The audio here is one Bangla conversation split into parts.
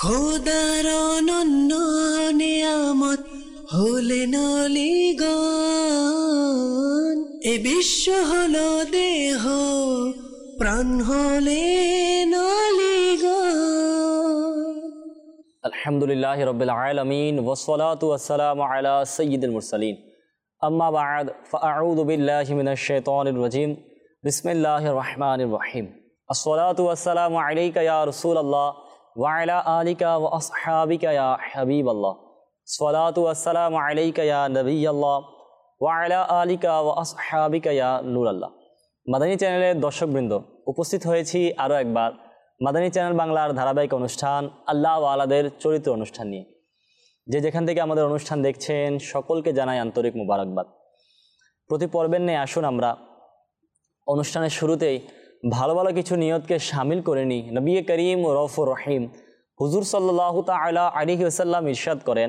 খোদার অনন্য নিয়ামত হলেন অলিগণ, এ বিশ্ব হলো দেহ, প্রাণ হলেন অলিগণ। আলহামদুলিল্লাহি রাব্বিল আলামিন ওয়াসসালাতু ওয়াসসালামু আলা সাইয়্যিদিল মুরসালিন, আম্মা বা'দ, ফাআউযু বিল্লাহি মিনাশ শাইতানির রাজীম। বিসমিল্লাহির রহমানির রহিম। আসসালাতু ওয়াসসালামু আলাইকা ইয়া রাসূলুল্লাহ ওয়া আলা আলিকা ওয়া আসহাবিকা ইয়া হাবিবাল্লাহ। আসসালাতু ওয়াসসালামু আলাইকা ইয়া নবিয়াল্লাহ ওয়া আলা আলিকা ওয়া আসহাবিকা ইয়া নূরাল্লাহ। মাদানী চ্যানেলের দর্শকবৃন্দ, উপস্থিত হয়েছি আরও একবার মাদানী চ্যানেল বাংলার ধারাবাহিক অনুষ্ঠান আল্লাহ ওয়ালাদের চরিত্র অনুষ্ঠান নিয়ে। যে যেখান থেকে আমাদের অনুষ্ঠান দেখছেন সকলকে জানাই আন্তরিক মুবারকবাদ। প্রতি পর্বের নিয়ে আসুন আমরা অনুষ্ঠানের শুরুতেই ভালো ভালো কিছু নিয়তকে শামিল করে নিই। নবী করিম রউফুর রহিম হুজুর সাল্লাল্লাহু তাআলা আলাইহি ওয়াসাল্লাম ইরশাদ করেন,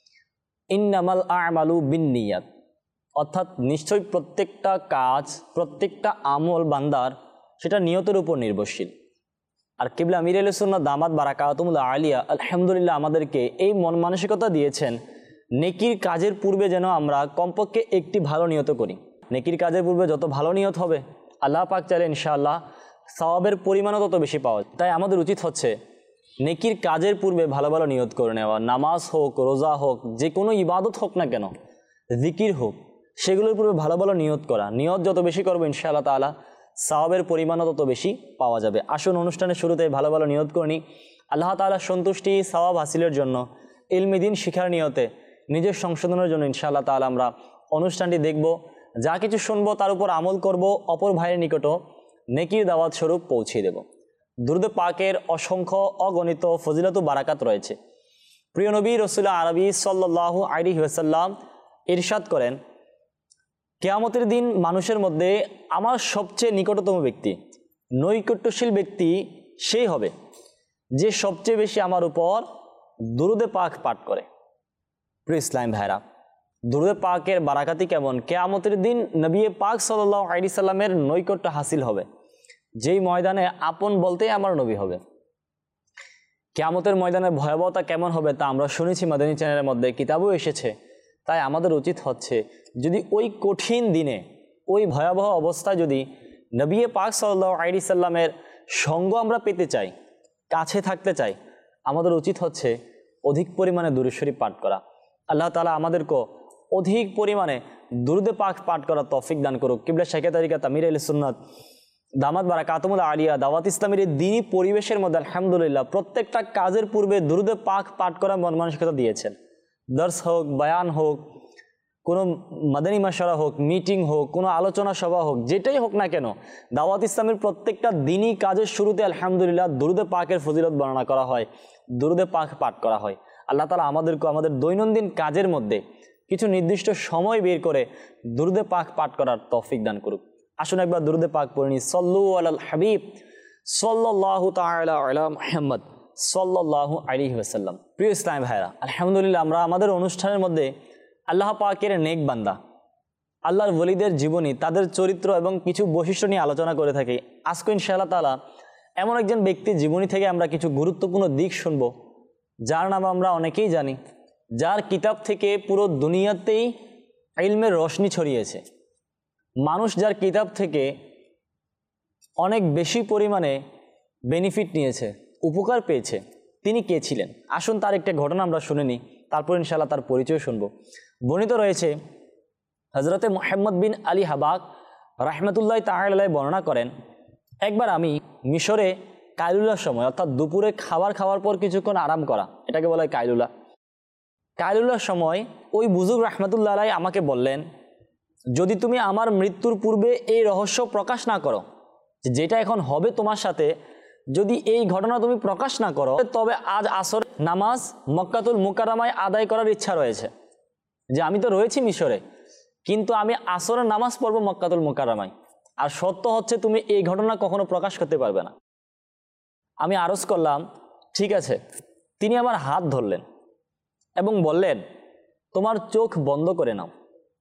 ইন্নামাল আমালু বিন্নিয়াত, অর্থাৎ নিশ্চয়ই প্রত্যেকটা কাজ, প্রত্যেকটা আমল বান্দার সেটা নিয়তের উপর নির্ভরশীল। আর কিবলা আমির আহলে সুন্নাত দামাত বারাকাতুহুল আলিয়া আলহামদুলিল্লাহ আমাদেরকে এই মন মানসিকতা দিয়েছেন, নেকির কাজের পূর্বে যেন আমরা কমপক্ষে একটি ভালো নিয়ত করি। নেকির কাজের পূর্বে যত ভালো নিয়ত হবে আল্লাহ পাক চাইলে ইনশাআল্লাহ সওয়াবের পরিমাণও তত বেশি পাওয়া যায়। তাই আমাদের উচিত হচ্ছে নেকির কাজের পূর্বে ভালো ভালো নিয়ত করে নেওয়া। নামাজ হোক, রোজা হোক, যে কোনো ইবাদত হোক না কেন, জিকির হোক, সেগুলোর পূর্বে ভালো ভালো নিয়ত করা। নিয়ত যত বেশি করবো ইনশাআল্লাহ তাআলা সওয়াবের পরিমাণও তত বেশি পাওয়া যাবে। আসুন অনুষ্ঠানের শুরুতে ভালো ভালো নিয়ত করে নিই। আল্লাহ তাআলার সন্তুষ্টি, সওয়াব হাসিলের জন্য, ইলমে দ্বীন শিখার নিয়তে, নিজের সংশোধনের জন্য ইনশাআল্লাহ তাআলা আমরা অনুষ্ঠানটি দেখব। যা কিছু শুনবো তার উপর আমল করব, অপর ভাইয়ের নিকটও নেকির দাওয়াত স্বরূপ পৌঁছে দেব। দুরূদ পাকের অসংখ্য অগণিত ফজিলত ও বারাকাত রয়েছে। প্রিয় নবী রাসূল আরবি সাল্লাল্লাহু আলাইহি ওয়াসাল্লাম ইরশাদ করেন, কিয়ামতের দিন মানুষের মধ্যে আমার সবচেয়ে নিকটতম ব্যক্তি, নৈকট্যশীল ব্যক্তি সেই হবে যে সবচেয়ে বেশি আমার উপর দুরূদে পাক পাঠ করে। প্রিয় ইসলাম ভাইরা, দুরূদে পাকের বারাকাতি কেমন? কিয়ামতের দিন নবী পাক সাল্লাল্লাহু আলাইহি সাল্লামের নৈকট্য হাসিল হবে, যেই ময়দানে আপন বলতেই আমার নবী হবে। কিয়ামতের ময়দানের ভয়াবহতা কেমন হবে তা আমরা শুনেছি মাদানী চ্যানেলের মধ্যে, কিতাবও এসেছে। তাই আমাদের উচিত হচ্ছে যদি ওই কঠিন দিনে, ওই ভয়াবহ অবস্থায় যদি নবী পাক সাল্লাল্লাহু আলাইহি সাল্লামের সঙ্গ আমরা পেতে চাই, কাছে থাকতে চাই, আমাদের উচিত হচ্ছে অধিক পরিমাণে দুরূদ শরীফ পাঠ করা। আল্লাহ তাআলা আমাদেরকে অধিক পরিমাণে দুরূদে পাক পাঠ করার তৌফিক দান করুক। কিবলা শাইখে তরিকাত আমির আহলে সুন্নাত দামাত বারাকাতুহুল আলিয়া দাওয়াত ইসলামের এই দ্বীনি পরিবেশের মধ্যে আলহামদুলিল্লাহ প্রত্যেকটা কাজের পূর্বে দুরূদে পাক পাঠ করার মন মানসিকতা দিয়েছেন। দর্স হোক, বয়ান হোক, কোনো মাদানী মাশওয়ারা হোক, মিটিং হোক, কোনো আলোচনা সভা হোক, যেটাই হোক না কেন, দাওয়াত ইসলামের প্রত্যেকটা দিনই কাজের শুরুতে আলহামদুলিল্লাহ দুরূদে পাকের ফজিলত বর্ণনা করা হয়, দুরূদে পাক পাঠ করা হয়। আল্লাহ তাআলা আমাদেরকে আমাদের দৈনন্দিন কাজের মধ্যে কিছু নির্দিষ্ট সময় বের করে দুরূদে পাক পাঠ করার তৌফিক দান করুক। আসুন একবার দুরূদে পাক পড়ে নিই। সল্লু আলাল হাবিব সাল্লাল্লাহু তাআলা আলা মুহাম্মদ সাল্লাল্লাহু আলাইহি ওয়াসাল্লাম। প্রিয় ইসলাম ভাইরা, আলহামদুলিল্লাহ আমরা আমাদের অনুষ্ঠানের মধ্যে আল্লাহ পাকের নেক বান্দা, আল্লাহর ওলিদের জীবনী, তাদের চরিত্র এবং কিছু বৈশিষ্ট্য নিয়ে আলোচনা করে থাকি। আজকে ইনশাআল্লাহ তাআলা এমন একজন ব্যক্তির জীবনী থেকে আমরা কিছু গুরুত্বপূর্ণ দিক শুনবো, যার নাম আমরা অনেকেই জানি, যার কিতাব থেকে পুরো দুনিয়াতেই ইলমের রোশনি ছড়িয়েছে। মানুষ যার কিতাব থেকে অনেক বেশি পরিমাণে বেনিফিট নিয়েছে, উপকার পেয়েছে, তিনি কে ছিলেন? আসুন তার একটা ঘটনা আমরা শুনে নিই, তারপর ইনশাআল্লাহ তার পরিচয় শুনবো। বর্ণিত রয়েছে হযরতে মুহাম্মদ বিন আলী হাবাক রাহমাতুল্লাহি তাআলা আলাইহি বর্ণনা করেন, একবার আমি মিশরে কাইলুলার সময়, অর্থাৎ দুপুরে খাবার খাওয়ার পর কিছুক্ষণ আরাম করা, এটাকে বলা হয় কাইলুলা। কাইলুলার সময় ওই বুজুর্গ রাহমাতুল্লাহি আলাইহি আমাকে বললেন, যদি তুমি আমার মৃত্যুর পূর্বে এই রহস্য প্রকাশ না করো, যেটা এখন হবে তোমার সাথে, যদি এই ঘটনা তুমি প্রকাশ না করো, তবে আজ আসর নামাজ মক্কাতুল মুকাররমায় আদায় করার ইচ্ছা রয়েছে। যে আমি তো রয়েছি মিশরে, কিন্তু আমি আসরের নামাজ পড়বো মক্কাতুল মুকাররমায়, আর সত্য হচ্ছে তুমি এই ঘটনা কখনো প্রকাশ করতে পারবে না। আমি আরজ করলাম, ঠিক আছে। তিনি আমার হাত ধরলেন এবং বললেন, তোমার চোখ বন্ধ করে নাও।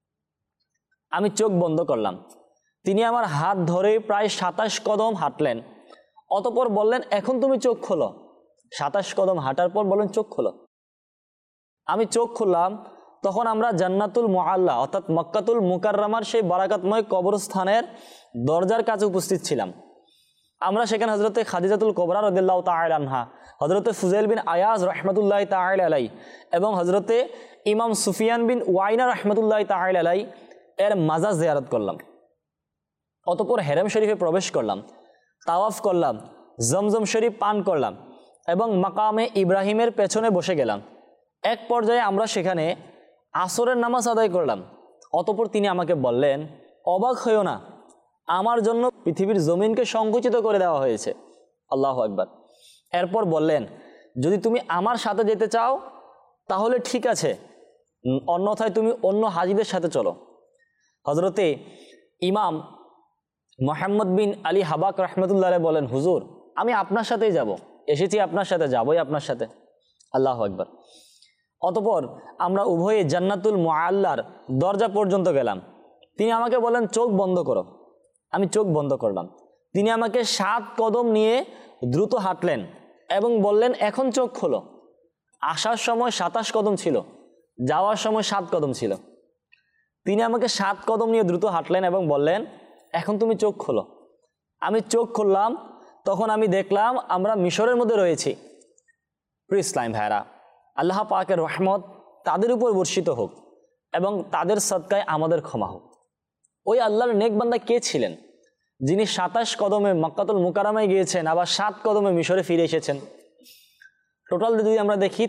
আমি চোখ বন্ধ করলাম। তিনি আমার হাত ধরে প্রায় 27 কদম হাঁটলেন, অতঃপর বললেন, এখন তুমি চোখ খোলো। 27 কদম হাঁটার পর বলেন চোখ খোলো। আমি চোখ খুললাম, তখন আমরা জান্নাতুল মুআল্লা অর্থাৎ মক্কাতুল মুকাররমার সেই বারাকাতময় কবরস্থানের দরজার কাছে উপস্থিত ছিলাম। আমরা সেখানে হযরতে খাদিজাতুল কুবরা রাদিয়াল্লাহু তাআলা আনহা, হযরতে ফুজাইল বিন আয়াজ রাহমাতুল্লাহি তাআলা আলাইহি এবং হযরতে ইমাম সুফিয়ান বিন ওয়াইনা রাহমাতুল্লাহি তাআলা আলাইহি এর মাজার জিয়ারত করলাম। অতঃপর হেরেম শরীফে প্রবেশ করলাম, তাওয়াফ করলাম, জমজম শরীফ পান করলাম এবং মাকামে ইব্রাহিমের পেছনে বসে গেলাম। এক পর্যায়ে আমরা সেখানে আসরের নামাজ আদায় করলাম। অতঃপর তিনি আমাকে বললেন, অবাক হইও না, আমার জন্য পৃথিবীর জমিনকে সংকুচিত করে দেওয়া হয়েছে। আল্লাহু আকবার। এরপর বললেন, যদি তুমি আমার সাথে যেতে চাও তাহলে ঠিক আছে, অন্যথায় তুমি অন্য হাজীদের সাথে চলো। হযরতে ইমাম মুহাম্মদ বিন আলী হাবাক রাহমাতুল্লাহ আলাইহি বলেন, হুজুর আমি আপনার সাথেই যাব, এসেছি আপনার সাথে, যাবই আপনার সাথে। আল্লাহু আকবার। অতঃপর আমরা উভয়ে জান্নাতুল মুআল্লার দরজা পর্যন্ত গেলাম। তিনি আমাকে বলেন, চোখ বন্ধ করো। আমি চোখ বন্ধ করলাম। তিনি আমাকে 7 কদম নিয়ে দ্রুত হাঁটলেন এবং বললেন, এখন চোখ খোলো। আসার সময় 27 কদম ছিল, যাওয়ার সময় 7 কদম ছিল। তিনি আমাকে 7 কদম নিয়ে দ্রুত হাঁটলেন এবং বললেন, এখন তুমি চোখ খোলো। আমি চোখ খুললাম, তখন আমি দেখলাম আমরা মিশরের মধ্যে রয়েছি। প্রিয় ইসলাম ভাইরা, আল্লাহ পাকের রহমত তাদের উপর বর্ষিত হোক এবং তাদের সদকায় আমাদের ক্ষমা হোক। ওই আল্লাহর নেক বান্দা কে ছিলেন যিনি 27 কদমে মক্কাতুল মুকাররমায় গিয়েছেন, আবার 7 কদমে মিশরে ফিরে এসেছেন? টোটাল যদি আমরা দেখি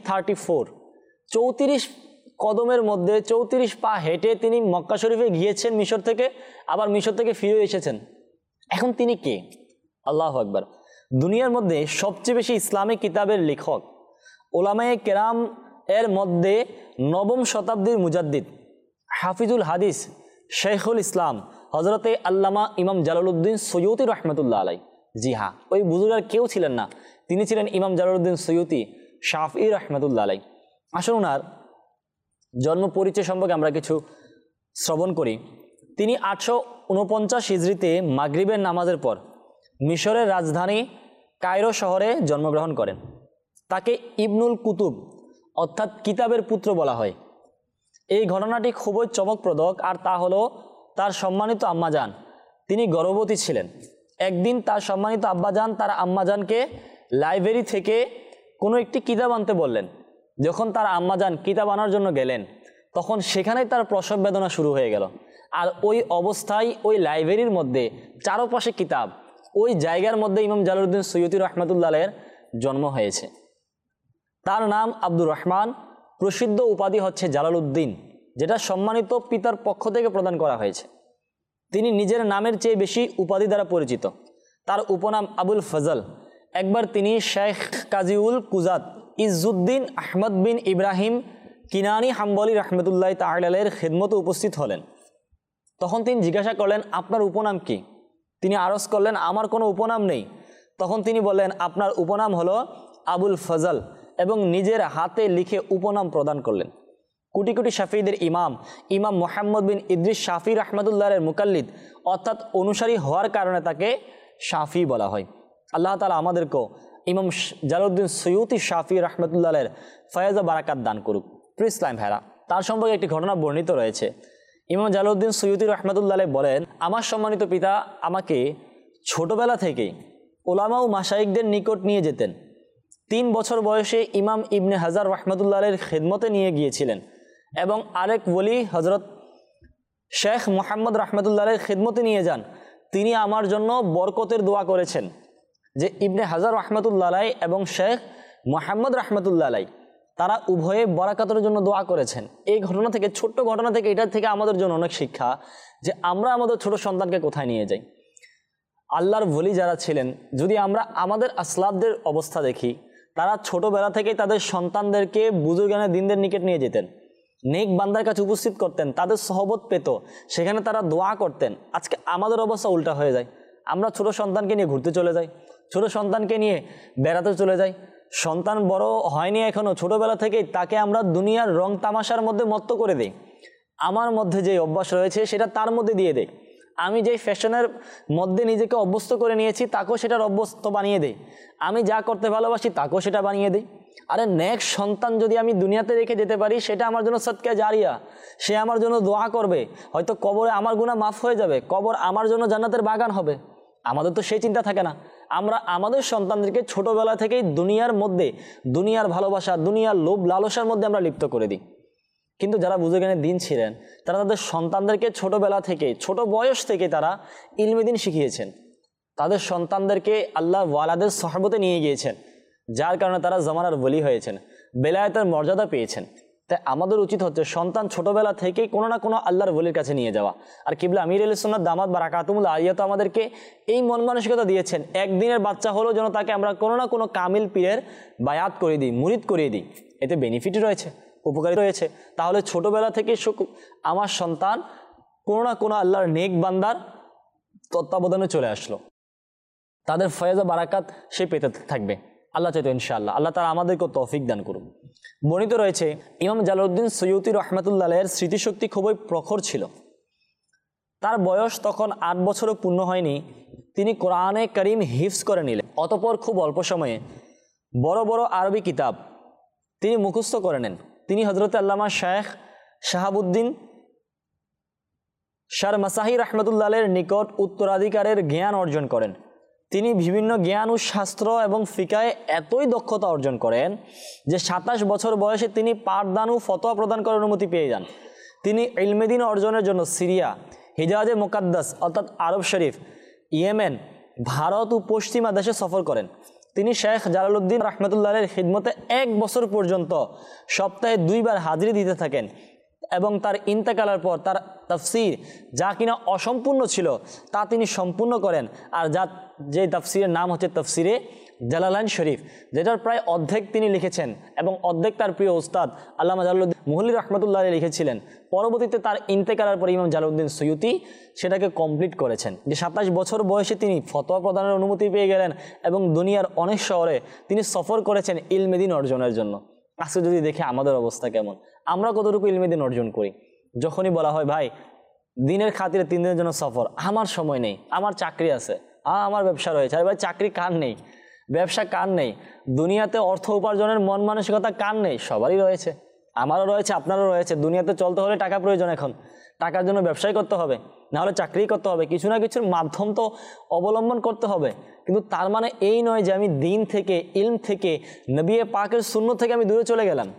34 কদমের মধ্যে 34 পা হেঁটে তিনি মক্কা শরীফে গিয়েছেন মিশর থেকে, আবার মিশর থেকে ফিরে এসেছেন। এখন তিনি কে? আল্লাহু আকবার। দুনিয়ার মধ্যে সবচেয়ে বেশি ইসলামিক কিতাবের লেখক উলামায়ে কেরাম এর মধ্যে 9ম শতাব্দীর মুজাদ্দিদ হাফিজুল হাদিস শেখুল ইসলাম হযরতে আল্লামা ইমাম জালালউদ্দিন সৈয়ুতি রহমতুল্লাহ আলাই। জি হ্যাঁ, ওই বুজুর্গ আর কেউ ছিলেন না, তিনি ছিলেন ইমাম জালালউদ্দিন সৈয়ুতি শাফি রহমতুল্লাহ আলাই। আসুন ওনার জন্ম পরিচয় সম্পর্কে আমরা কিছু শ্রবণ করি। তিনি 849 হিজরিতে মাগরিবের নামাজের পর মিশরের রাজধানী কায়রো শহরে জন্মগ্রহণ করেন। তাকে ইবনুল কুতুব অর্থাৎ কিতাবের পুত্র বলা হয়। এই ঘটনাটি খুবই চমকপ্রদ, আর তা হলো তার সম্মানিত আম্মাজান তিনি গর্ভবতী ছিলেন। একদিন তার সম্মানিত আব্বাজান তার আম্মাজানকে লাইব্রেরি থেকে কোনো একটি কিতাব আনতে বললেন। যখন তার আম্মাজান কিতাব আনার জন্য গেলেন, তখন সেখানেই তার প্রসব বেদনা শুরু হয়ে গেল। আর ওই অবস্থায় ওই লাইব্রেরির মধ্যে চারপাশে কিতাব, ওই জায়গার মধ্যে ইমাম জালালউদ্দিন সৈয়ুতি রহমতুল্লাহ আলাইহির জন্ম হয়েছে। তার নাম আব্দুর রহমান, প্রসিদ্ধ উপাধি হচ্ছে জালালউদ্দিন, যেটা সম্মানিত পিতার পক্ষ থেকে প্রদান করা হয়েছে। তিনি নিজের নামের চেয়ে বেশি উপাধি দ্বারা পরিচিত। তার উপনাম আবুল ফজল। একবার তিনি শেখ কাজিউল কুজাত ইজ্জুদ্দিন আহমদ বিন ইব্রাহিম কিনানি হাম্বলি রহমতুল্লাহ তাআলা আলাইহির খিদমতে উপস্থিত হলেন। তখন তিনি জিজ্ঞাসা করলেন, আপনার উপনাম কি? তিনি আরজ করলেন, আমার কোনো উপনাম নেই। তখন তিনি বললেন, আপনার উপনাম হলো আবুল ফজল, এবং নিজের হাতে লিখে উপনাম প্রদান করলেন। কোটি কোটি শাফিঈদের ইমাম ইমাম মুহাম্মদ বিন ইদ্রিস শাফি রহমতুল্লাহের মুকাল্লিদ অর্থাৎ অনুসারী হওয়ার কারণে তাকে শাফি বলা হয়। আল্লাহ তাআলা আমাদেরকেও ইমাম জালালউদ্দিন সৈয়ুতি শাফি রহমতুল্লাহের ফয়েজ ও বারাকাত দান করুক। প্রিয় ইসলাম ভাইরা, তার সম্পর্কে একটি ঘটনা বর্ণিত রয়েছে। ইমাম জালালউদ্দিন সৈয়ুতি রহমতুল্লাহ বলেন, আমার সম্মানিত পিতা আমাকে ছোটবেলা থেকেই উলামা ও মাশায়েখদের নিকট নিয়ে যেতেন। 3 বছর বয়সে ইমাম ইবনে হাজার রহমতুল্লাহের খিদমতে নিয়ে গিয়েছিলেন এবং আরেক ওলি হজরত শেখ মুহাম্মদ রহমতুল্লাহের খিদমতে নিয়ে যান। তিনি আমার জন্য বরকতের দোয়া করেছেন যে ইবনে হাজার রহমতুল্লাহ এবং শেখ মুহাম্মদ রহমতুল্লাহ তারা উভয়ে বরাকাতের জন্য দোয়া করেছেন। এই ঘটনা থেকে, ছোট্ট ঘটনা থেকে, এটার থেকে আমাদের জন্য অনেক শিক্ষা যে আমরা আমাদের ছোট সন্তানকে কোথায় নিয়ে যাই। আল্লাহর ওলি যারা ছিলেন, যদি আমরা আমাদের আসলাফদের অবস্থা দেখি, তারা ছোটবেলা থেকেই তাদের সন্তানদেরকে বুজুর্গানে দিনদের নিকট নিয়ে যেতেন, নেক বান্দার কাছে উপস্থিত করতেন, তাদের সহবত পেত, সেখানে তারা দোয়া করতেন। আজকে আমাদের অবস্থা উল্টা হয়ে যায়। আমরা ছোট সন্তানকে নিয়ে ঘুরতে চলে যাই, ছোট সন্তানকে নিয়ে বেড়াতে চলে যাই। সন্তান বড় হয়নি এখনও, ছোটবেলা থেকেই তাকে আমরা দুনিয়ার রং তামাশার মধ্যে মত্ত করে দিই। আমার মধ্যে যে অভ্যাস রয়েছে সেটা তার মধ্যে দিয়ে দেয়। আমি যেই ফ্যাশনের মধ্যে নিজেকে অভ্যস্ত করে নিয়েছি তাকেও সেটার অভ্যস্ত বানিয়ে দেই। আমি যা করতে ভালোবাসি তাকেও সেটা বানিয়ে দেই। আরে নেক্সট সন্তান যদি আমি দুনিয়াতে রেখে যেতে পারি, সেটা আমার জন্য সদকা জারিয়া, সে আমার জন্য দোয়া করবে, হয়তো কবরে আমার গুনাহ মাফ হয়ে যাবে, কবর আমার জন্য জান্নাতের বাগান হবে। আমাদের তো সেই চিন্তা থাকে না। আমরা আমাদের সন্তানদেরকে ছোটোবেলা থেকেই দুনিয়ার মধ্যে, দুনিয়ার ভালোবাসা, দুনিয়ার লোভ লালসার মধ্যে আমরা লিপ্ত করে দিই। কিন্তু যারা বুঝে জ্ঞানের দিন ছিলেন, তারা তাদের সন্তানদেরকে ছোটোবেলা থেকে, ছোট বয়স থেকে তারা ইলমে দিন শিখিয়েছেন। তাদের সন্তানদেরকে আল্লাহ ওয়ালাদের সহবতে নিয়ে গিয়েছেন, যার কারণে তারা জামানার ওলি হয়েছেন, বেলায়েতের মর্যাদা পেয়েছেন। তাই আমাদের উচিত হচ্ছে সন্তান ছোটোবেলা থেকেই কোনো না কোনো আল্লাহর ওলির কাছে নিয়ে যাওয়া। আর কিবলা আমির আলাইহিস সুন্নাত দামাত বারাকাতুহুল আলিয়া তো আমাদেরকে এই মন মানসিকতা দিয়েছেন, একদিনের বাচ্চা হলেও যেন তাকে আমরা কোনো না কোনো কামিল পীরের বায়াত করে দিই, মুরিদ করিয়ে দিই। এতে বেনিফিট রয়েছে, উপকারী রয়েছে। তাহলে ছোটোবেলা থেকে আমার সন্তান কোনো না কোনো আল্লাহর নেক বান্দার তত্ত্বাবধানে চলে আসলো, তাদের ফয়েজ বারাকাত সে পেতে থাকবে। আল্লাহ চাইতো ইনশাআল্লাহ। আল্লাহ তাআলা আমাদেরকে তৌফিক দান করুন। বর্ণিত রয়েছে ইমাম জালালউদ্দিন সৈয়ুতি রাহমাতুল্লাহ আলাইহির স্মৃতিশক্তি খুবই প্রখর ছিল। তার বয়স তখন 8 বছরও পূর্ণ হয়নি, তিনি কোরআনে কারীম হিফজ করে নিলেন। অতঃপর খুব অল্প সময়ে বড় বড় আরবি কিতাব তিনি মুখস্থ করে নেন। তিনি হযরত আল্লামা শায়েখ শাহাবুদ্দিন শার মাসাহি রাহমাতুল্লাহ আলাইহির নিকট উত্তরাধিকারের জ্ঞান অর্জন করেন। তিনি বিভিন্ন জ্ঞান ও শাস্ত্র এবং ফিকাহে এতই দক্ষতা অর্জন করেন যে 27 বছর বয়সে তিনি পাঠদান ও ফতোয়া প্রদান করার অনুমতি পেয়ে যান। তিনি ইলমে দ্বীন অর্জনের জন্য সিরিয়া, হিজাজে মুকাদ্দাস অর্থাৎ আরব শরীফ, ইয়েমেন, ভারত ও পশ্চিমা দেশে সফর করেন। তিনি শেখ জালালউদ্দিন রাহমাতুল্লাহ আলাইহির খিদমতে 1 বছর পর্যন্ত সপ্তাহে 2 বার হাজিরি দিতে থাকেন এবং তার ইন্তেকালের পর তার তাফসির যা কিনা অসম্পূর্ণ ছিল তা তিনি সম্পূর্ণ করেন। আর যে তাফসিরের নাম হচ্ছে তাফসিরে জালালাইন শরীফ, যেটার প্রায় অর্ধেক তিনি লিখেছেন এবং অর্ধেক তার প্রিয় উস্তাদ আল্লামা জালালউদ্দিন মুহল্লি রাহমাতুল্লাহ আলাইহি লিখেছিলেন। পরবর্তীতে তার ইন্তেকালের পর ইমাম জালালউদ্দিন সৈয়ুতি সেটাকে কমপ্লিট করেছেন। যে 27 বছর বয়সে তিনি ফতোয়া প্রদানের অনুমতি পেয়ে গেলেন এবং দুনিয়ার অনেক শহরে তিনি সফর করেছেন ইলমে দ্বীন অর্জনের জন্য। আজকে যদি দেখে আমাদের অবস্থা কেমন, আমরা কতটুকু ইলমে দ্বীন অর্জন করি। যখনই বলা হয় ভাই দিনের খাতিরে 3 দিনের জন্য সফর, আমার সময় নেই, আমার চাকরি আছে, আমার ব্যবসা রয়েছে। আর ভাই চাকরি কার নেই, ব্যবসা কার নেই, দুনিয়াতে অর্থ উপার্জনের মন মানসিকতা কার নেই? সবারই রয়েছে, আমারও রয়েছে, আপনারও রয়েছে। দুনিয়াতে চলতে হলে টাকা প্রয়োজন, এখন টাকার জন্য ব্যবসাই করতে হবে, নাহলে চাকরি করতে হবে, কিছু না কিছুর মাধ্যম তো অবলম্বন করতে হবে। কিন্তু তার মানে এই নয় যে আমি দিন থেকে, ইলম থেকে, নবী পাকের সুন্নাত থেকে আমি দূরে চলে গেলাম।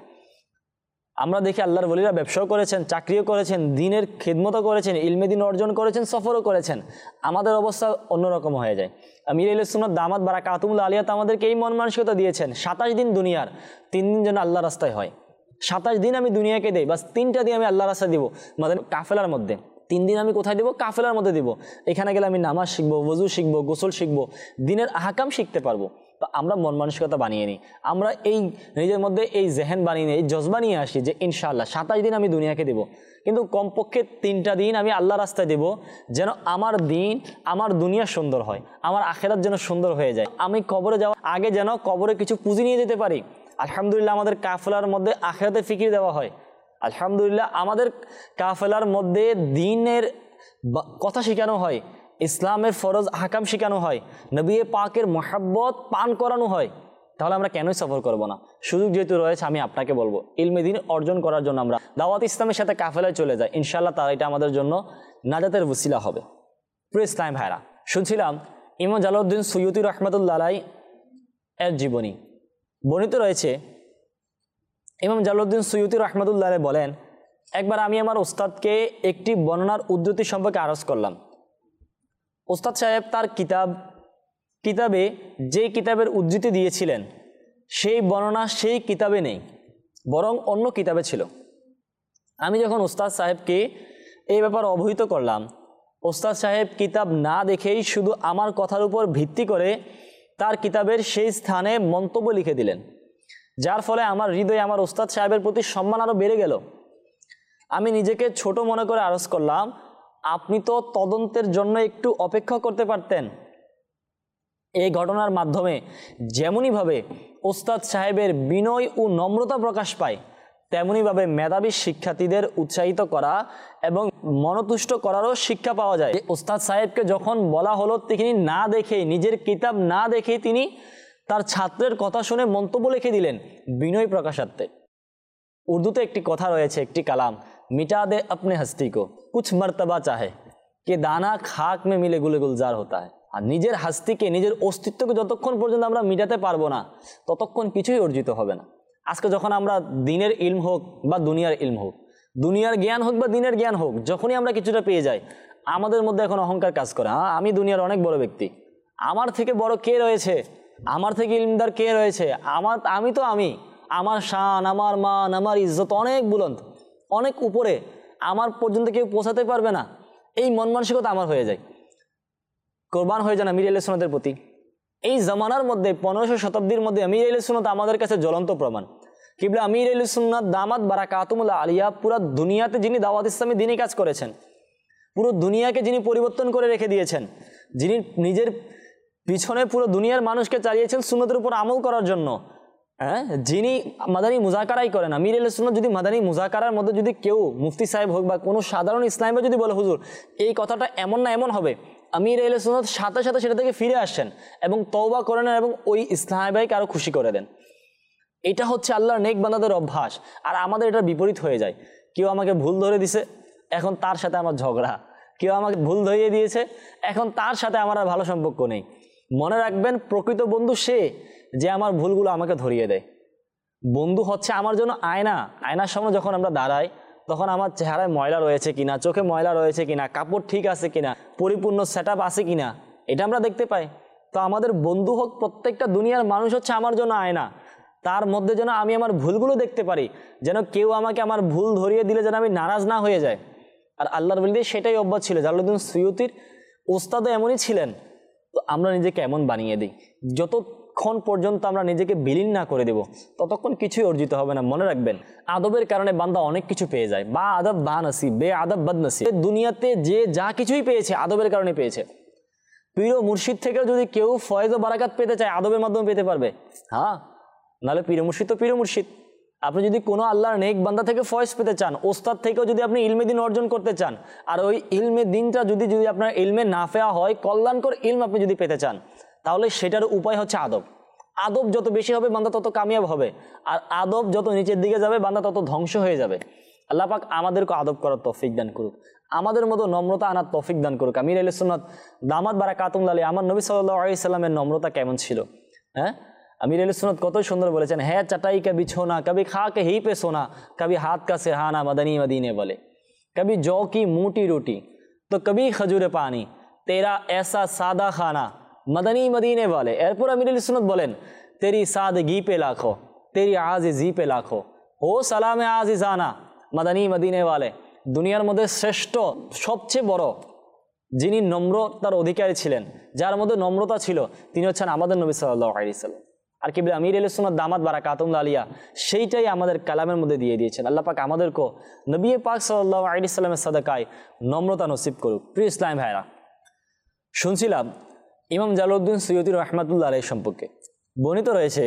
আমরা দেখি আল্লাহর ওলিরা ব্যবসাও করেছেন, চাকরিও করেছেন, দিনের খিদমতও করেছেন, ইলমে দ্বীন অর্জন করেছেন, সফরও করেছেন। আমাদের অবস্থা অন্যরকম হয়ে যায়। আমির আলাইহিস সুন্নাত দামাত বারাকাতুহুল আলিয়া আমাদেরকে এই মন মানসিকতা দিয়েছেন, 27 দিন দুনিয়ার 3 দিন যেন আল্লাহর রাস্তায় হয়। 27 দিন আমি দুনিয়াকে দেই, বাস 3টা দিন আমি আল্লাহর রাস্তায় দিব, মানে কাফেলার মধ্যে। 3 দিন আমি কোথায় দিব? কাফেলার মধ্যে দিব। এখানে গেলে আমি নামাজ শিখবো, ওযু শিখবো, গোসল শিখবো, দিনের আহকাম শিখতে পারবো। তো আমরা মন মানসিকতা বানিয়ে নিই, আমরা এই নিজের মধ্যে এই জেহেন বানিয়ে নিই, এই জজবা নিয়ে আসি যে ইনশাআল্লাহ 27 দিন আমি দুনিয়াকে দেব, কিন্তু কমপক্ষে 3টা দিন আমি আল্লাহর রাস্তায় দেব, যেন আমার দিন, আমার দুনিয়া সুন্দর হয়, আমার আখিরাত যেন সুন্দর হয়ে যায়। আমি কবরে যাওয়ার আগে যেন কবরে কিছু পুঁজি নিয়ে যেতে পারি। আলহামদুলিল্লাহ আমাদের কাফেলার মধ্যে আখিরাতের ফিকির দেওয়া হয়। আলহামদুলিল্লাহ আমাদের কাফেলার মধ্যে দিনের কথা শেখানো হয়, ইসলামের ফরজ আহকাম শেখানো হয়, নবী পাকের মহব্বত পান করানো হয়। তাহলে আমরা কেনই সফর করব না? সুযোগ যেহেতু রয়েছে, আমি আপনাকে বলবো ইলমে দ্বীন অর্জন করার জন্য আমরা দাওয়াত ইসলামের সাথে কাফেলায় চলে যাই। ইনশাআল্লাহ তারা এটা আমাদের জন্য নাজাতের ওসিলা হবে। প্রিয় ইসলাম ভাইরা, শুনছিলাম ইমাম জালালউদ্দিন সৈয়ুতি রাহমাতুল্লাহ আলাইহি এর জীবনী। বর্ণিত রয়েছে ইমাম জালালউদ্দিন সৈয়ুতি রাহমাতুল্লাহ আলাইহি বলেন, একবার আমি আমার ওস্তাদকে একটি বর্ণনার উদ্ধৃতি সম্পর্কে আরজ করলাম। ওস্তাদ সাহেব তার কিতাবে যেই কিতাবের উদ্ধৃতি দিয়েছিলেন সেই বর্ণনা সেই কিতাবে নেই, বরং অন্য কিতাবে ছিল। আমি যখন ওস্তাদ সাহেবকে এই ব্যাপারে অবহিত করলাম, ওস্তাদ সাহেব কিতাব না দেখেই শুধু আমার কথার উপর ভিত্তি করে তার কিতাবের সেই স্থানে মন্তব্য লিখে দিলেন, যার ফলে আমার হৃদয়ে আমার ওস্তাদ সাহেবের প্রতি সম্মান আরও বেড়ে গেল। আমি নিজেকে ছোট মনে করে আরজ করলাম, আপনি তো তদন্তের জন্য একটু অপেক্ষা করতে পারতেন। এই ঘটনার মাধ্যমে যেমনইভাবে ওস্তাদ সাহেবের বিনয় ও নম্রতা প্রকাশ পায়, তেমনিভাবে মেধাবী শিক্ষার্থীদের উৎসাহিত করা এবং মনতুষ্ট করারও শিক্ষা পাওয়া যায়। ওস্তাদ সাহেবকে যখন বলা হলো, তিনি না দেখেই, নিজের কিতাব না দেখেই তিনি তার ছাত্রের কথা শুনে মন্তব্য লিখে দিলেন বিনয় প্রকাশার্থে। উর্দুতে একটি কথা রয়েছে, একটি কালাম, মিটা দে আপনি হস্তি কো কুছ মর্তবা চাহে কে দানা খাক মে মিলে গুলে গুলজার হতা হয়। আর নিজের হাস্তিকে, নিজের অস্তিত্বকে যতক্ষণ পর্যন্ত আমরা মিটাতে পারবো না, ততক্ষণ কিছুই অর্জিত হবে না। আজকে যখন আমরা দিনের ইলম হোক বা দুনিয়ার ইলম হোক, দুনিয়ার জ্ঞান হোক বা দিনের জ্ঞান হোক, যখনই আমরা কিছুটা পেয়ে যাই, আমাদের মধ্যে এখন অহংকার কাজ করে। আমি দুনিয়ার অনেক বড় ব্যক্তি, আমার থেকে বড় কে রয়েছে, আমার থেকে ইলমদার কে রয়েছে, আমি তো আমি, আমার শান, আমার মান, আমার ইজ্জত অনেক বুলন্দ, অনেক উপরে, আমার পর্যন্ত কেউ পৌঁছাতে পারবে না। এই মন মানসিকতা আমার হয়ে যায়। কোরবান হয়ে যান আমির আহলে সুন্নাতের প্রতি। এই জামানার মধ্যে 1500 শতাব্দীর মধ্যে আমির আহলে সুন্নাত আমাদের কাছে জ্বলন্ত প্রমাণ। কিবলা আমির আহলে সুন্নাত দামাত বারাকাতুমুল্লাহ আলিয়া পুরো দুনিয়াতে যিনি দাওয়াত ইসলামী দ্বীনি কাজ করেছেন, পুরো দুনিয়াকে যিনি পরিবর্তন করে রেখে দিয়েছেন, যিনি নিজের পিছনে পুরো দুনিয়ার মানুষকে চালিয়েছেন সুন্নতের উপর আমল করার জন্য, যিনি মাদানী মুজাকারাই করেন। আমির আহলে সুন্নাত যদি মাদানী মুজাকারার মধ্যে যদি কেউ মুফতি সাহেব হোক বা কোনো সাধারণ ইসলামী যদি বলে, হুজুর এই কথাটা এমন না এমন হবে, আমির আহলে সুন্নাত সাথে সাথে সেটা থেকে ফিরে আসছেন এবং তওবা করে নেন এবং ওই ইসলামী ভাইকে আরো খুশি করে দেন। এটা হচ্ছে আল্লাহর নেক বান্দাদের অভ্যাস। আর আমাদের এটা বিপরীত হয়ে যায়। কেউ আমাকে ভুল ধরে দিছে, এখন তার সাথে আমার ঝগড়া। কেউ আমাকে ভুল ধরিয়ে দিয়েছে, এখন তার সাথে আমার আর ভালো সম্পর্ক নেই। মনে রাখবেন, প্রকৃত বন্ধু সে যে আমার ভুলগুলো আমাকে ধরিয়ে দেয়। বন্ধু হচ্ছে আমার জন্য আয়না। আয়নার সামনে যখন আমরা দাঁড়াই, তখন আমার চেহারায় ময়লা রয়েছে কিনা, চোখে ময়লা রয়েছে কিনা, কাপড় ঠিক আছে কিনা, পরিপূর্ণ সেটআপ আছে কিনা, এটা আমরা দেখতে পাই। তো আমাদের বন্ধু হোক, প্রত্যেকটা দুনিয়ার মানুষ হচ্ছে আমার জন্য আয়না। তার মধ্যে যেন আমি আমার ভুলগুলো দেখতে পারি, যেন কেউ আমাকে আমার ভুল ধরিয়ে দিলে যেন আমি নারাজ না হয়ে যায়। আর আল্লাহর ওলিদের সেটাই অভ্যাস ছিল। জালালউদ্দিন সুয়ুতির ওস্তাদও এমনই ছিলেন। তো আমরা নিজেকে এমন বানিয়ে দিই, যতক্ষণ পর্যন্ত আমরা নিজেকে বিলীন না করে দেব, ততক্ষণ কিছুই অর্জিত হবে না। মনে রাখবেন, আদবের কারণে বান্দা অনেক কিছু পেয়ে যায়। বা আদব বা নসিব, বে আদব বদ নসিব। দুনিয়াতে যে যা কিছুই পেয়েছে আদবের কারণে পেয়েছে। পীর ও মুর্শিদ থেকেও যদি কেউ ফয়েজ ও বারাকাত পেতে চায়, আদবের মাধ্যমে পেতে পারবে। হ্যাঁ, নাহলে পীর মুর্শিদ তো পীর মুর্শিদ। আপনি যদি কোনো আল্লাহর নেক বান্দা থেকে ফয়েজ পেতে চান, ওস্তাদ থেকেও যদি আপনি ইলমে দিন অর্জন করতে চান, আর ওই ইলমে দিনটা যদি আপনার ইলমে নাফেয়া হয়, কল্যাণকর ইলম আপনি যদি পেতে চান, তাহলে সেটার উপায় হচ্ছে আদব। আদব যত বেশি হবে, বান্দা তত কামিয়াব হবে। আর আদব যত নিচের দিকে যাবে, বান্দা তত ধ্বংস হয়ে যাবে। আল্লাহ পাক আমাদেরকে আদব করার তৌফিক দান করুক, আমাদের মতো নম্রতা আনার তৌফিক দান করুক। আমির আহলে সুন্নাত দামাত বারাকাতুহুল্লাহ আলাইহি, আমার নবী সাল্লাল্লাহু আলাইহি সাল্লামের নম্রতা কেমন ছিল। আমির আহলে সুন্নাত কত সুন্দর বলেছেন, হ্যাঁ চাটাই কা বিছোনা, কবি খা কে হি পে সোনা, কবি হাত কা সিরহানা মদনী মদীনে বলে, কবি জौ की मोटी रोटी तो कभी खजूर पानी, तेरा ऐसा सादा खाना मदनी मदीने वाले। এরপর আমির আহলে সুন্নাত বলেন, तेरी सादगी पे लाखो, तेरी आजिजी पे लाखो, हो सलाम आजिजाना मदनी मदीने वाले। দুনিয়ার মধ্যে শ্রেষ্ঠ, সবচেয়ে বড় যিনি নম্রতার অধিকারী ছিলেন, যার মধ্যে নম্রতা ছিল, তিনি হচ্ছেন আমাদের নবী সাল্লাল্লাহু আলাইহি সাল্লাম। আর কি আমির আহলে সুন্নাত দামাত বারাকাতুহুল্লাহ আলিয়া সেইটাই আমাদের কালামের মধ্যে দিয়ে দিয়েছেন। আল্লাহ পাক আমাদেরকে নবী পাক সাল্লাল্লাহু আলাইহি সাল্লামের সাদাকায় নম্রতা নসিব করুক। প্রিয় ইসলাম ভাইরা, শুনছিলাম ইমাম জালালউদ্দিন সুয়ুতি রাহমাতুল্লাহ আলাইহি সম্পর্কে বর্ণিত রয়েছে,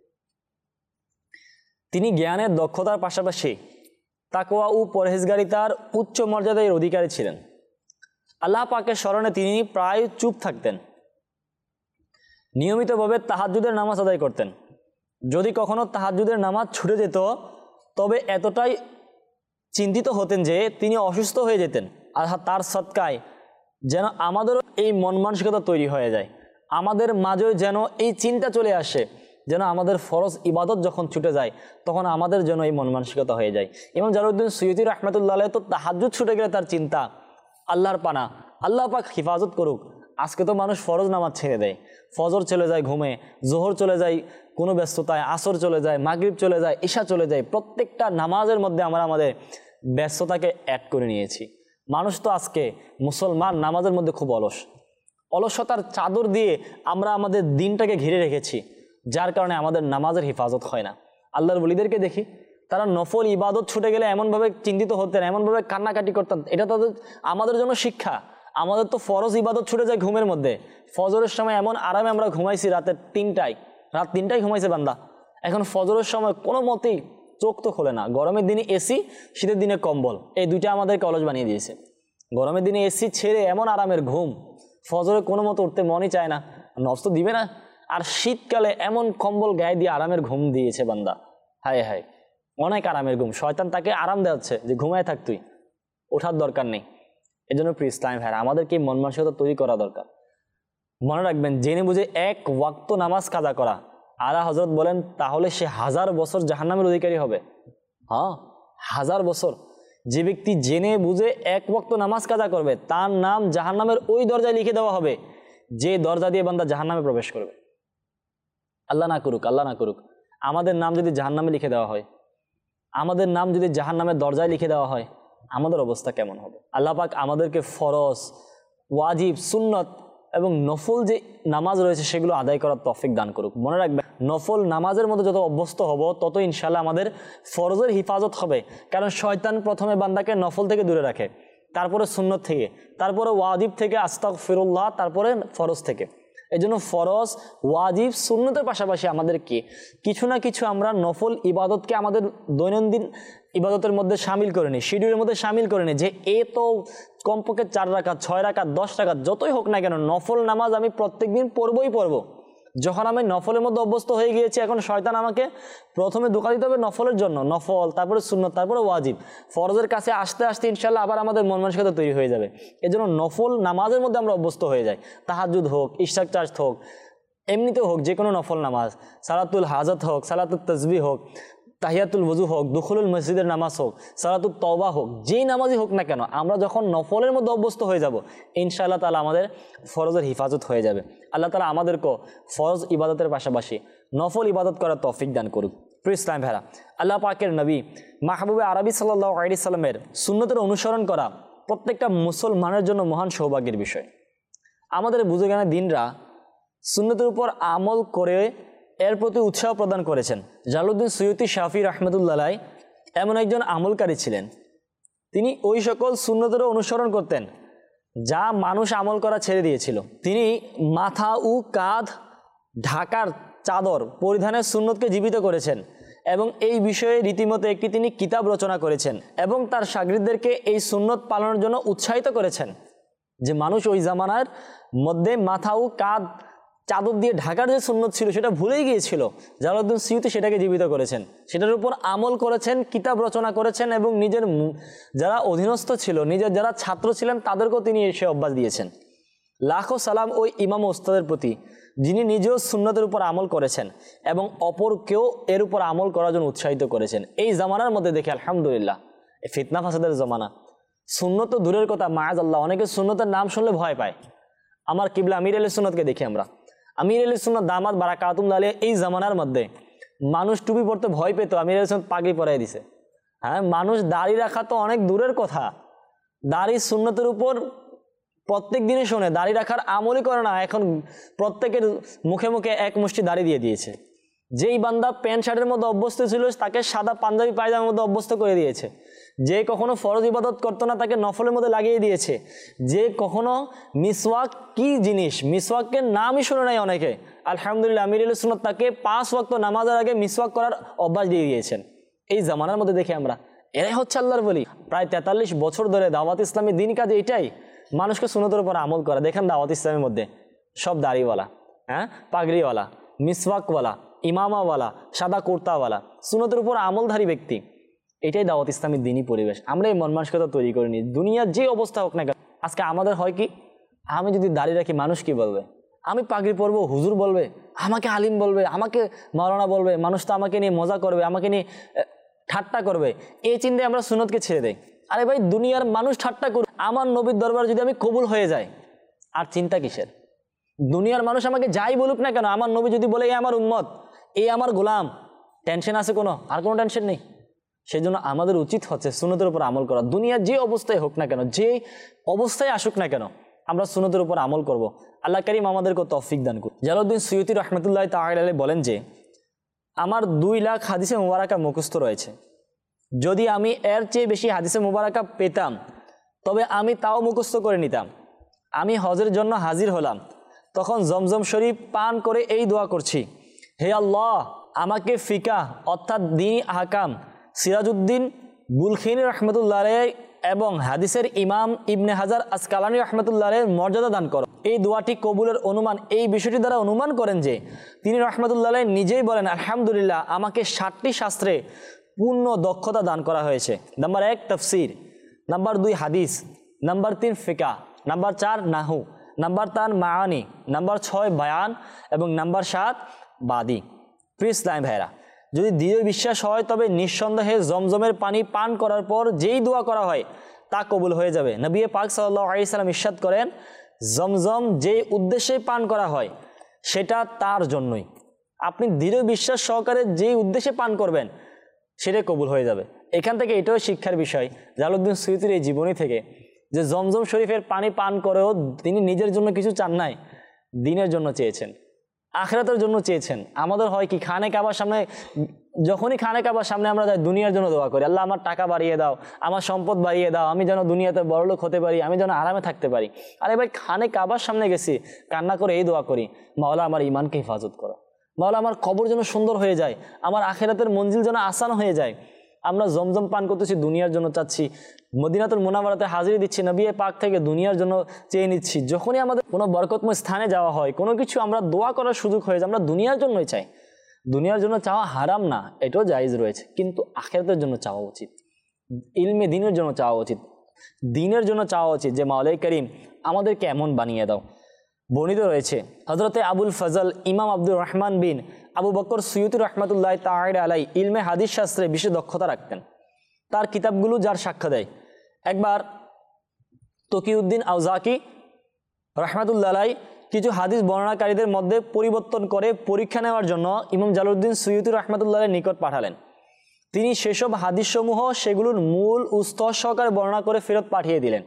তিনি জ্ঞানের দক্ষতার পাশাপাশি তাকওয়া ও পরহেজগারিতার উচ্চ মর্যাদার অধিকারী ছিলেন। আল্লাহ পাকের স্মরণে তিনি প্রায় চুপ থাকতেন, নিয়মিতভাবে তাহাজ্জুদের নামাজ আদায় করতেন। যদি কখনো তাহাজ্জুদের নামাজ ছুটে যেত, তবে এতটাই চিন্তিত হতেন যে তিনি অসুস্থ হয়ে যেতেন। আর তার সদকায় যেন আমাদেরও এই মন মানসিকতা তৈরি হয়ে যায়, আমাদের মাঝেও যেন এই চিন্তা চলে আসে, যেন আমাদের ফরজ ইবাদত যখন ছুটে যায়, তখন আমাদের জন্য এই মন মানসিকতা হয়ে যায়। ইমাম জালালউদ্দিন সুয়ুতি রাহমাতুল্লাহ আলাইহি তো তাহাজ্জুদ ছুটে গেলে তার চিন্তা, আল্লাহর পানা, আল্লাহ পাক হিফাজত করুক। আজকে তো মানুষ ফরজ নামাজ ছেড়ে দেয়, ফজর চলে যায় ঘুমে, জোহর চলে যায় কোনো ব্যস্ততায়, আসর চলে যায়, মাগরিব চলে যায়, ইশা চলে যায়। প্রত্যেকটা নামাজের মধ্যে আমরা আমাদের ব্যস্ততাকে অ্যাড করে নিয়েছি। মানুষ তো আজকে মুসলমান নামাজের মধ্যে খুব অলসতার চাদর দিয়ে আমরা আমাদের দিনটাকে ঘিরে রেখেছি, যার কারণে আমাদের নামাজের হিফাজত হয় না। আল্লাহর ওলিদেরকে দেখি, তারা নফল ইবাদত ছুটে গেলে এমনভাবে চিন্তিত হতেন, এমনভাবে কান্নাকাটি করতেন। এটা তাদের আমাদের জন্য শিক্ষা। আমাদের তো ফরজ ইবাদত ছুটে যায় ঘুমের মধ্যে। ফজরের সময় এমন আরামে আমরা ঘুমাইছি, রাত 3টায় ঘুমাইছে বান্দা। এখন ফজরের সময় কোনো মতেই চোখ তো খোলে না। গরমের দিনে এসি, শীতের দিনে কম্বল, এই দুইটা আমাদেরকে অলস বানিয়ে দিয়েছে। গরমের দিনে এসি ছেড়ে এমন আরামের ঘুম, ফজরে কোনো মতো উঠতে মনই চায় না, নষ্ট তো দিবে না। আর শীতকালে এমন কম্বল গায়ে দিয়ে আরামের ঘুম দিয়েছে বান্দা, হায় হায়, অনেক আরামের ঘুম। শয়তান তাকে আরাম দেওয়াচ্ছে যে ঘুমায় থাক, তুই ওঠার দরকার নেই। এই জন্য প্রিয় ইসলামী ভাইরা, আমাদেরকে মন মানসিকতা তৈরি করা দরকার। মনে রাখবেন, জেনে বুঝে এক ওয়াক্ত নামাজ কাজা করা, আলা হযরত বলেন, তাহলে সে 1000 বছর জাহান্নামের অধিকারী হবে। হ্যাঁ, 1000 বছর। যে ব্যক্তি জেনে বুঝে এক ওয়াক্ত নামাজ কাজা করবে, তার নাম জাহান্নামের ওই দরজায় লিখে দেওয়া হবে যে দরজা দিয়ে বান্দা জাহান্নামে প্রবেশ করবে। আল্লাহ না করুক, আল্লাহ না করুক। আমাদের নাম যদি জাহান্নামে লিখে দেওয়া হয়, আমাদের নাম যদি জাহান্নামের দরজায় লিখে দেওয়া হয়, আমাদের অবস্থা কেমন হবে? আল্লাহ পাক আমাদেরকে ফরজ, ওয়াজিব, সুন্নত এবং নফল যে নামাজ রয়েছে সেগুলো আদায় করার তৌফিক দান করুক। মনে রাখবেন, নফল নামাজের মধ্যে যত অভ্যস্ত হব, তত ইনশাআল্লাহ আমাদের ফরজের হিফাজত হবে। কারণ শয়তান প্রথমে বান্দাকে নফল থেকে দূরে রাখে, তারপরে সুন্নত থেকে, তারপরে ওয়াজিব থেকে, আস্তাগফিরুল্লাহ, তারপরে ফরজ থেকে। এই জন্য ফরজ, ওয়াজিব, সুন্নতের পাশাপাশি আমাদেরকে কিছু না কিছু আমরা নফল ইবাদতকে আমাদের দৈনন্দিন ইবাদতের মধ্যে সামিল করে নিই, শিডিউলের মধ্যে সামিল করে নিই, যে এ তো কমপক্ষে 4 রাকাত, 6 রাকাত, 10 রাকাত, যতই হোক না কেন নফল নামাজ আমি প্রত্যেক দিন পড়বই পড়বো। যখন আমি নফলের মধ্যে অভ্যস্ত হয়ে গিয়েছি, এখন শয়তান আমাকে প্রথমে ধোঁকা দিতে হবে নফলের জন্য, নফল, তারপরে সুন্নত, তারপরে ওয়াজিব। ফরজের কাছে আসতে আসতে ইনশাআল্লাহ আবার আমাদের মন মানসিকতা তৈরি হয়ে যাবে। এজন্য নফল নামাজের মধ্যে আমরা অভ্যস্ত হয়ে যাই। তাহাজ্জুদ হোক, ইশরাক চার্জ হোক, এমনিতেও হোক, যে কোনো নফল নামাজ, সালাতুল হাজত হোক, সালাতুল তাসবিহ হোক, তাহিয়াতুল ওযু হোক, দুখুলুল মসজিদের নামাজ হোক, সালাতুত তওবা হোক, যেই নামাজই হোক না কেন, আমরা যখন নফলের মধ্যে অভ্যস্ত হয়ে যাব, ইনশাআল্লাহ তাআলা আমাদের ফরজের হিফাজত হয়ে যাবে। আল্লাহ তাআলা আমাদেরকে ফরজ ইবাদতের পাশাপাশি নফল ইবাদত করার তৌফিক দান করুক। প্রিয় ইসলাম ভাইরা, আল্লাহ পাকের নবী মাহবুবে আরবি সাল্লাল্লাহু আলাইহি সাল্লামের সুন্নতের অনুসরণ করা প্রত্যেকটা মুসলমানের জন্য মহান সৌভাগ্যের বিষয়। আমাদের বুজুর্গানে দিনরা সুন্নতের উপর আমল করে এর প্রতি উৎসাহ প্রদান করেছেন। জালালউদ্দিন সুয়ুতি শাফি রাহমাতুল্লাহ এমন একজন আমলকারী ছিলেন, তিনি ওই সকল সুন্নতেরও অনুসরণ করতেন যা মানুষ আমল করা ছেড়ে দিয়েছিল। তিনি মাথা ও কাঁধ ঢাকার চাদর পরিধানের সুন্নতকে জীবিত করেছেন এবং এই বিষয়ে রীতিমতো একটি তিনি কিতাব রচনা করেছেন এবং তার শাগিরদেরকে এই সুন্নত পালনের জন্য উৎসাহিত করেছেন। যে মানুষ ওই জামানার মধ্যে মাথা ও কাঁধ চাদর দিয়ে ঢাকার যে সুন্নত ছিল সেটা ভুলেই গিয়েছিল, জালালউদ্দিন সুয়ুতি সেটাকে জীবিত করেছেন, সেটার উপর আমল করেছেন, কিতাব রচনা করেছেন এবং নিজের যারা অধীনস্থ ছিল, নিজের যারা ছাত্র ছিলেন তাদেরকেও তিনি এসে অভ্যাস দিয়েছেন। লাখো সালাম ওই ইমাম ওস্তাদের প্রতি, যিনি নিজেও সুন্নতের উপর আমল করেছেন এবং অপরকেও এর উপর আমল করার জন্য উৎসাহিত করেছেন। এই জামানার মধ্যে দেখে আলহামদুলিল্লাহ, এই ফিতনা ফাসাদের জামানা, সুন্নত তো দূরের কথা, মাআযাল্লাহ অনেকে সুন্নতের নাম শুনলে ভয় পায়। আমার কিবলা আমির আলী সুন্নতকে দেখি আমরা, আমির আলী সুন্নত দামাত বারাকাতুল্লাহ আলাইহি, এই জামানার মধ্যে মানুষ টুপি পরতে ভয় পেত, আমির আলী সুন্নত পাগড়ি পরাই দিছে। হ্যাঁ, মানুষ দাড়ি রাখা তো অনেক দূরের কথা, দাড়ি সুন্নতের উপর প্রত্যেক দিনে শোনে, দাড়ি রাখার আমলই করে না। এখন প্রত্যেকের মুখে মুখে এক মুষ্টি দাড়ি দিয়ে দিয়েছে। যেই বান্দা প্যান্ট শার্টের মধ্যে অভ্যস্ত ছিল তাকে সাদা পাঞ্জাবি পায়জামার মধ্যে অভ্যস্ত করে দিয়েছে। যে কখনো ফরজ ইবাদত করতো না তাকে নফলের মধ্যে লাগিয়ে দিয়েছে। যে কখনো মিসওয়াক কি জিনিস, মিসওয়াকের নামই শুনে নাই অনেকে, আলহামদুলিল্লাহ আমির আলী সুন্নত তাকে 5 ওয়াক্ত নামাজের আগে মিসওয়াক করার অভ্যাস দিয়ে দিয়েছেন। এই জামানার মধ্যে দেখে আমরা, এরাই হচ্ছে আল্লাহর বলি। প্রায় 43 বছর ধরে দাওয়াত ইসলামী দিন কাজে এটাই, মানুষকে সুন্নতের উপর আমল করা। দেখেন দাওয়াত ইসলামের মধ্যে সব দাড়িওয়ালা, হ্যাঁ, পাগড়িওয়ালা, মিসওয়াকওয়ালা, ইমামাওয়ালা, সাদা কুর্তাওয়ালা, সুন্নতের উপর আমলধারী ব্যক্তি। এটাই দাওয়াত ইসলামের দিনই পরিবেশ। আমরা এই মন মানসিকতা তৈরি করে নিই, দুনিয়ার যে অবস্থা হোক না কেন। আজকে আমাদের হয় কি, আমি যদি দাঁড়িয়ে রাখি মানুষ কি বলবে, আমি পাগড়ি পরবো হুজুর বলবে, আমাকে আলিম বলবে, আমাকে মাওলানা বলবে, মানুষ তো আমাকে নিয়ে মজা করবে, আমাকে নিয়ে ঠাট্টা করবে, এই চিন্তায় আমরা সুন্নতকে ছেড়ে দেই। আরে ভাই, দুনিয়ার মানুষ ঠাট্টা করবে, আমার নবীর দরবার যদি আমি কবুল হয়ে যাই, আর চিন্তা কিসের? দুনিয়ার মানুষ আমাকে যাই বলুক না কেন, আমার নবী যদি বলে এই আমার উম্মত, এই আমার গোলাম, টেনশন আছে কোনো? আর কোনো টেনশন নেই। সেই জন্য আমাদের উচিত হচ্ছে সুন্নতের উপর আমল করা। দুনিয়ার যে অবস্থায় হোক না কেন, যে অবস্থায় আসুক না কেন, আমরা সুন্নতের উপর আমল করব। আল্লাহ কারীম আমাদেরকে তৌফিক দান করুন। জালালউদ্দিন সুয়ুতি রাহমাতুল্লাহ তাআলা আলাইহি বলেন যে, আমার 2 লাখ হাদিসে মুবারাকা মুখস্থ রয়েছে। যদি আমি এর চেয়ে বেশি হাদিসে মুবারাকা পেতাম তবে আমি তাও মুখস্থ করে নিতাম। আমি হজের জন্য হাজির হলাম, তখন জমজম শরীফ পান করে এই দোয়া করছি, হে আল্লাহ, আমাকে ফিকা অর্থাৎ দ্বীনি আহকাম সিরাজউদ্দিন বুলখিনী রহমতুল্লাহ আলাইহি এবং হাদিসের ইমাম ইবনে হাজার আসকালানী রহমতুল্লাহ আলাইহির মর্যাদা দান করো। এই দোয়াটি কবুলের অনুমান এই বিষয়টি দ্বারা অনুমান করেন যে তিনি রহমতুল্লাহ আলাইহি নিজেই বলেন, আলহামদুলিল্লাহ, আমাকে 60টি শাস্ত্রে পূর্ণ দক্ষতা দান করা হয়েছে। নাম্বার 1 তাফসির, নাম্বার 2 হাদিস, নাম্বার 3 ফিকা, নাম্বার 4 নাহু, নাম্বার 3 মাআনি, নাম্বার 6 বায়ান এবং নাম্বার 7 বাদী। প্রিয় ইসলাম ভাইরা, যদি দৃঢ় বিশ্বাস হয় তবে নিঃসন্দেহে জমজমের পানি পান করার পর যেই দোয়া করা হয় তা কবুল হয়ে যাবে। নবী পাক সাল্লাল্লাহু আলাইহি সাল্লাম ইরশাদ করেন, জমজম যে উদ্দেশ্যে পান করা হয় সেটা তার জন্যই। আপনি দৃঢ় বিশ্বাস সহকারে যেই উদ্দেশ্যে পান করবেন সেটাই কবুল হয়ে যাবে। এখান থেকে এটাও শিক্ষার বিষয় জালালউদ্দিন সুয়ুতির এই জীবনী থেকে, যে জমজম শরীফের পানি পান করেও তিনি নিজের জন্য কিছু চান নাই, দ্বীনের জন্য চেয়েছেন, আখিরাতের জন্য চেয়েছেন। আমাদের হয় কি, খানে কাবার সামনে যখনই খানে কাবার সামনে আমরা যাই দুনিয়ার জন্য দোয়া করি, আল্লাহ আমার টাকা বাড়িয়ে দাও, আমার সম্পদ বাড়িয়ে দাও, আমি যেন দুনিয়াতে বড়লোক হতে পারি, আমি যেন আরামে থাকতে পারি। আরে ভাই, খানে কাবার সামনে গেছি, কান্না করে এই দোয়া করি, মাওলা আমার ইমানকে হেফাজত করো, মাওলা আমার কবর যেন সুন্দর হয়ে যায়, আমার আখিরাতের মঞ্জিল যেন আসান হয়ে যায়। আমরা জমজম পান করতেছি, দুনিয়ার জন্য চাচ্ছি, মদিনাতুল মুনাওয়ারাতে হাজিরি দিচ্ছি, নবী পাক থেকে দুনিয়ার জন্য চেয়ে নিচ্ছি। যখনই আমাদের কোনো বরকতময় স্থানে যাওয়া হয়, কোনো কিছু আমরা দোয়া করার সুযোগ হয়ে যায়, আমরা দুনিয়ার জন্যই চাই। দুনিয়ার জন্য চাওয়া হারাম না, এটাও জায়েজ রয়েছে, কিন্তু আখিরাতের জন্য চাওয়া উচিত, ইলমে দ্বীনের জন্য চাওয়া উচিত, দ্বীনের জন্য চাওয়া উচিত যে মাওলাই করিম আমাদেরকে এমন বানিয়ে দাও। বর্ণিত রয়েছে হযরতে আবুল ফজল ইমাম আব্দুর রহমান বিন আবু বকর সুয়ুতি রহমতুল্লাহ তাআলা আলাইহি ইলমে হাদিস শাস্ত্রে বিশেষ দক্ষতা রাখতেন। তার কিতাবগুলো যার সাক্ষ্য দেয়। একবার তকিউদ্দিন আউজাকি রহমতুল্লাহ আলাইহি কিছু হাদিস বর্ণনাকারীদের মধ্যে পরিবর্তন করে পরীক্ষা নেওয়ার জন্য ইমাম জালালউদ্দিন সুয়ুতি রহমতুল্লাহ আলাইহির নিকট পাঠালেন। তিনি সেসব হাদিসসমূহ সেগুলোর মূল উস্তর সহকারে বর্ণনা করে ফেরত পাঠিয়ে দিলেন।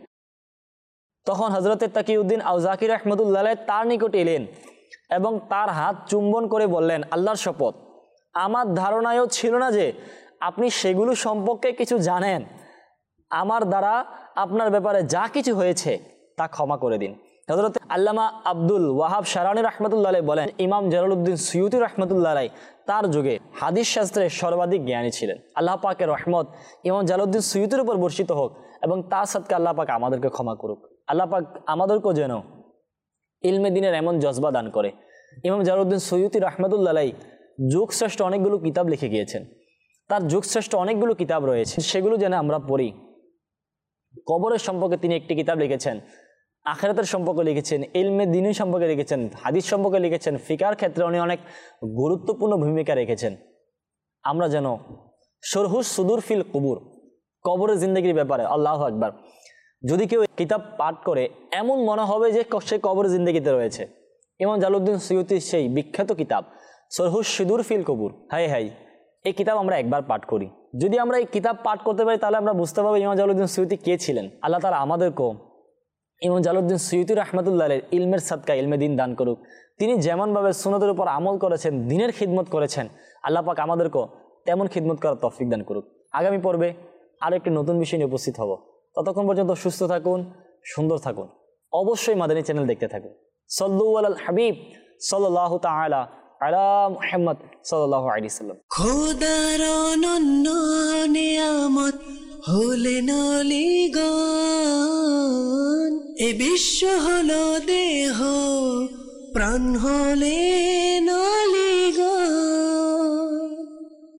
তখন হযরতে তাকিউদ্দিন আউজাকি রহমতুল্লাহ আলাইহি তার নিকট এলেন এবং তার হাত চুম্বন করে বললেন, আল্লাহর শপথ, আমার ধারণায়ও ছিল না যে আপনি সেগুলো সম্পর্কে কিছু জানেন। আমার দ্বারা আপনার ব্যাপারে যা কিছু হয়েছে তা ক্ষমা করে দিন। হযরত আল্লামা আব্দুল ওয়াহাব শারানি রহমতুল্লাহ আলাইহি বলেন, ইমাম জালালউদ্দিন সুয়ুতি রহমতুল্লাহ আলাইহি তার যুগে হাদিস শাস্ত্রের সর্বাধিক জ্ঞানী ছিলেন। আল্লাহ পাকের রহমত ইমাম জালালউদ্দিন সুয়ুতির উপর বর্ষিত হোক এবং তার সাথে আল্লাহ পাক আমাদেরকে ক্ষমা করুক। আল্লাহ পাক আমাদেরকেও যেন ইলমে দ্বীনের এমন জজবা দান করে। ইমাম জালালউদ্দিন সুয়ুতি রহমতুল্লাহ আলাইহি যুগশ্রেষ্ঠ অনেকগুলো কিতাব লিখে গিয়েছেন। তার যুগশ্রেষ্ঠ অনেকগুলো কিতাব রয়েছে, সেগুলো যেন আমরা পড়ি। কবরের সম্পর্কে তিনি একটি কিতাব লিখেছেন, আখিরাতের সম্পর্কে লিখেছেন, ইলমে দ্বীনের সম্পর্কে লিখেছেন, হাদিস সম্পর্কে লিখেছেন, ফিকার ক্ষেত্রে উনি অনেক গুরুত্বপূর্ণ ভূমিকা রেখেছেন। আমরা যেন শরহুস সুদুর ফিল কুবুর, কবরের জিন্দেগির ব্যাপারে, আল্লাহু আকবার, যদি কেউ কিতাব পাঠ করে এমন মনে হবে যে সে কবরের জিন্দেগিতে রয়েছে। ইমাম জালালউদ্দিন সুয়ুতির সেই বিখ্যাত কিতাব শরহুস সুদুর ফিল কুবুর, হাই হাই, এই কিতাব আমরা একবার পাঠ করি। যদি আমরা এই কিতাব পাঠ করতে পারি তাহলে আমরা বুঝতে পারবো ইমাম জালালউদ্দিন সুয়ুতি কে ছিলেন। আল্লাহ তাআলা আমাদেরকেও ইমাম জালালউদ্দিন সুয়ুতি রাহমাতুল্লাহ আলাইহি ইলমের সাদকা ইলমে দ্বীন দান করুক। তিনি যেমনভাবে সুন্নতের উপর আমল করেছেন, দ্বীনের খিদমত করেছেন, আল্লাহ পাক আমাদেরকেও তেমন খিদমত করার তৌফিক দান করুক। আগামী পর্বে আর একটি নতুন বিষয় নিয়ে উপস্থিত হব। ততক্ষণ পর্যন্ত সুস্থ থাকুন, সুন্দর থাকুন, অবশ্যই মাদানী চ্যানেল দেখতে থাকুন। সাল্লু আলাল হাবিব সাল্লাল্লাহু তাআলা আলা মুহাম্মদ সাল্লাল্লাহু আলাইহি সাল্লাম। খোদার অনন্য নিয়ামত হলেন অলিগণ, এ বিশ্ব হলো দেহ, প্রাণ হলেন অলি।